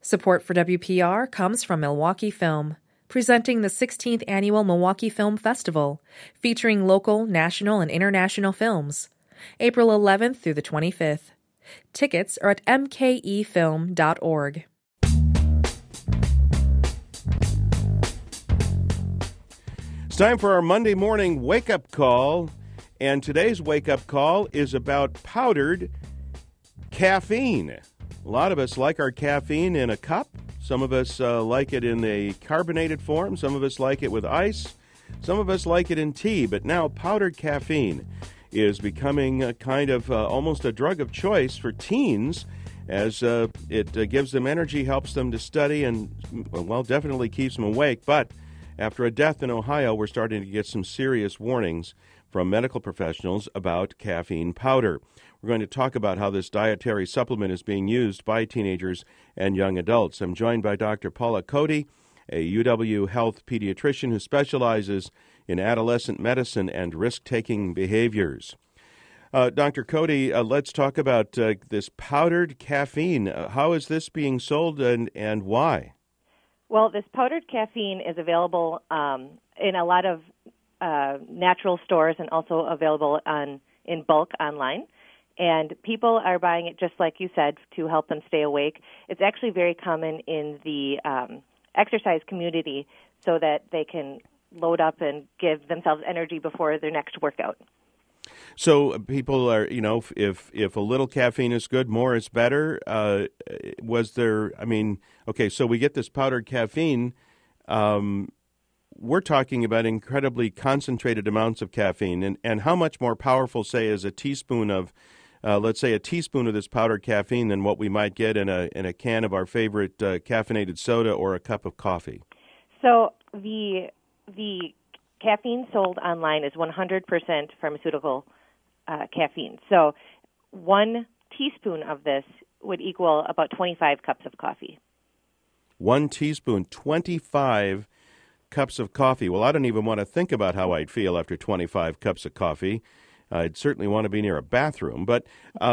Support for WPR comes from Milwaukee Film, presenting the 16th Annual Milwaukee Film Festival, featuring local, national, and international films, April 11th through the 25th. Tickets are at mkefilm.org. It's time for our Monday morning wake-up call, and today's wake-up call is about powdered caffeine. A lot of us like our caffeine in a cup. Some of us like it in a carbonated form. Some of us like it with ice. Some of us like it in tea. But now powdered caffeine is becoming a kind of almost a drug of choice for teens, as it gives them energy, helps them to study, and, well, definitely keeps them awake. But after a death in Ohio, we're starting to get some serious warnings from medical professionals about caffeine powder. We're going to talk about how this dietary supplement is being used by teenagers and young adults. I'm joined by Dr. Paula Cody, a UW Health pediatrician who specializes in adolescent medicine and risk-taking behaviors. Dr. Cody, let's talk about this powdered caffeine. How is this being sold and why? Well, this powdered caffeine is available in a lot of natural stores and also available in bulk online. And people are buying it, just like you said, to help them stay awake. It's actually very common in the exercise community so that they can load up and give themselves energy before their next workout. So people are, if a little caffeine is good, more is better. So we get this powdered caffeine. We're talking about incredibly concentrated amounts of caffeine. And how much more powerful, say, is a teaspoon of, let's say, a teaspoon of this powdered caffeine than what we might get in a can of our favorite caffeinated soda or a cup of coffee? So the caffeine sold online is 100% pharmaceutical caffeine. So 1 teaspoon of this would equal about 25 cups of coffee. 1 teaspoon, 25 cups of coffee. Well, I don't even want to think about how I'd feel after 25 cups of coffee. I'd certainly want to be near a bathroom. But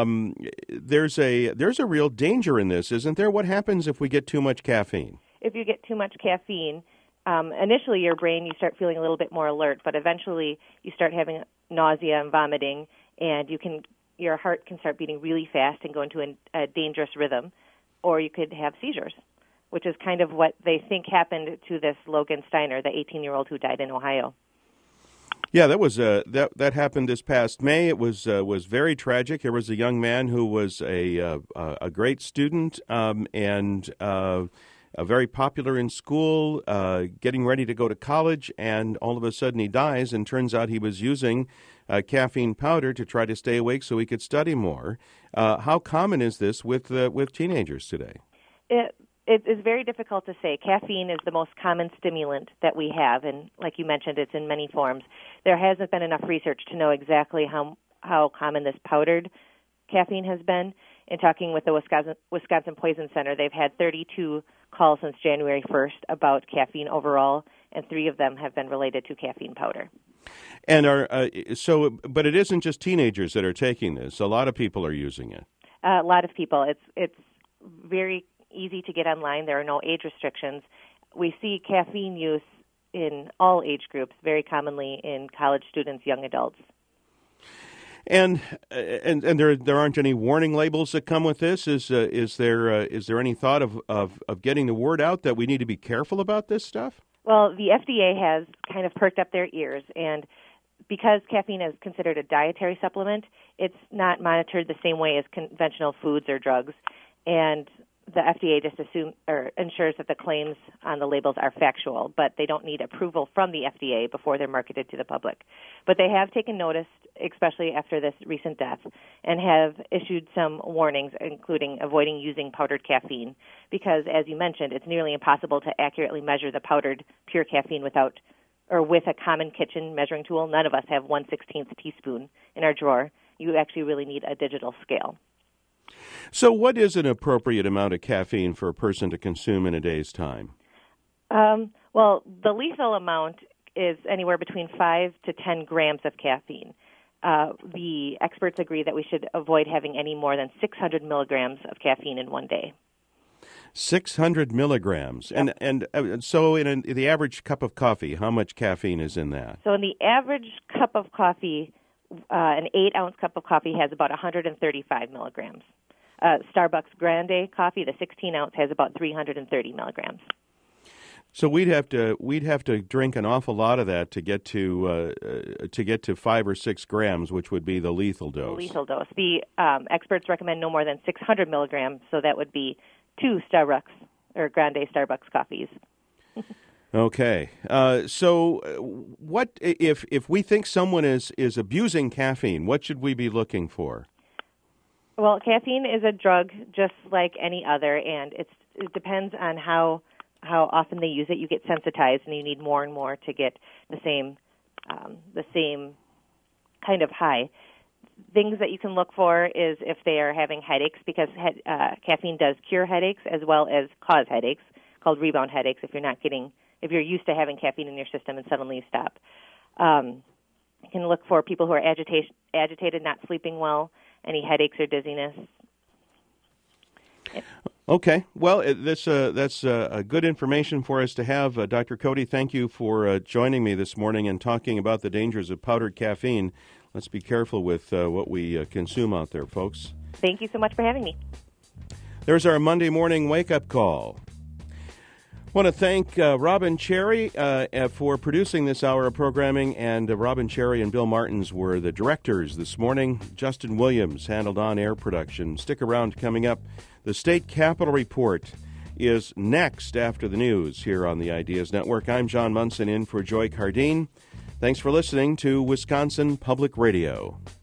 there's a real danger in this, isn't there? What happens if we get too much caffeine? If you get too much caffeine, initially your brain, you start feeling a little bit more alert, but eventually you start having nausea and vomiting, and your heart can start beating really fast and go into a dangerous rhythm, or you could have seizures, which is kind of what they think happened to this Logan Steiner, the 18-year-old who died in Ohio. Yeah, that was that happened this past May. It was very tragic. There was a young man who was a great student and very popular in school, getting ready to go to college, and all of a sudden he dies. And turns out he was using caffeine powder to try to stay awake so he could study more. How common is this with teenagers today? It is very difficult to say. Caffeine is the most common stimulant that we have, and like you mentioned, it's in many forms. There hasn't been enough research to know exactly how common this powdered caffeine has been. In talking with the Wisconsin Poison Center, they've had 32 calls since January 1st about caffeine overall, and 3 of them have been related to caffeine powder. And but it isn't just teenagers that are taking this. A lot of people are using it. A lot of people. It's very easy to get online. There are no age restrictions. We see caffeine use in all age groups, very commonly in college students, young adults. And there aren't any warning labels that come with this. Is there any thought of getting the word out that we need to be careful about this stuff? Well, the FDA has kind of perked up their ears, and because caffeine is considered a dietary supplement, it's not monitored the same way as conventional foods or drugs, and the FDA just ensures that the claims on the labels are factual, but they don't need approval from the FDA before they're marketed to the public. But they have taken notice, especially after this recent death, and have issued some warnings, including avoiding using powdered caffeine, because, as you mentioned, it's nearly impossible to accurately measure the powdered pure caffeine with a common kitchen measuring tool. None of us have 1/16 teaspoon in our drawer. You actually really need a digital scale. So what is an appropriate amount of caffeine for a person to consume in a day's time? Well, the lethal amount is anywhere between 5 to 10 grams of caffeine. The experts agree that we should avoid having any more than 600 milligrams of caffeine in one day. 600 milligrams. Yep. And so in the average cup of coffee, how much caffeine is in that? So in the average cup of coffee, an 8-ounce cup of coffee has about 135 milligrams. Starbucks Grande coffee, the 16-ounce, has about 330 milligrams. So we'd have to drink an awful lot of that to get to 5 or 6 grams, which would be the lethal dose. The lethal dose. The experts recommend no more than 600 milligrams, so that would be 2 Starbucks or Grande Starbucks coffees. Okay. So what if we think someone is abusing caffeine? What should we be looking for? Well, caffeine is a drug just like any other, and it depends on how often they use it. You get sensitized, and you need more and more to get the same kind of high. Things that you can look for is if they are having headaches, because caffeine does cure headaches as well as cause headaches, called rebound headaches. If you're used to having caffeine in your system and suddenly you stop, you can look for people who are agitated, not sleeping well, any headaches or dizziness. Okay. Well, that's good information for us to have. Dr. Cody, thank you for joining me this morning and talking about the dangers of powdered caffeine. Let's be careful with what we consume out there, folks. Thank you so much for having me. There's our Monday morning wake-up call. I want to thank Robin Cherry for producing this hour of programming, and Robin Cherry and Bill Martins were the directors this morning. Justin Williams handled on-air production. Stick around. Coming up, the State Capitol Report is next after the news here on the Ideas Network. I'm John Munson in for Joy Cardine. Thanks for listening to Wisconsin Public Radio.